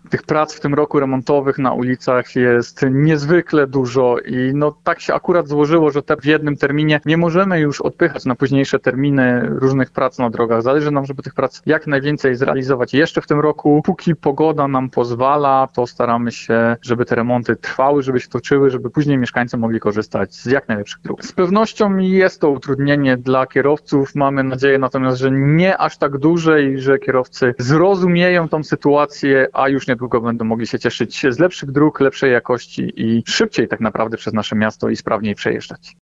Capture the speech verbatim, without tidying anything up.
Tych prac w tym roku remontowych na ulicach jest niezwykle dużo i no tak się akurat złożyło, że te w jednym terminie nie możemy już odpychać na późniejsze terminy różnych prac na drogach. Zależy nam, żeby tych prac jak najwięcej zrealizować jeszcze w tym roku. Póki pogoda nam pozwala, to staramy się, żeby te remonty trwały, żeby się toczyły, żeby później mieszkańcy mogli korzystać z jak najlepszych dróg. Z pewnością jest to utrudnienie dla kierowców. Mamy nadzieję natomiast, że nie aż tak duże i że kierowcy zrozumieją tą sytuację, a już niedługo będą mogli się cieszyć z lepszych dróg, lepszej jakości i szybciej tak naprawdę przez nasze miasto i sprawniej przejeżdżać.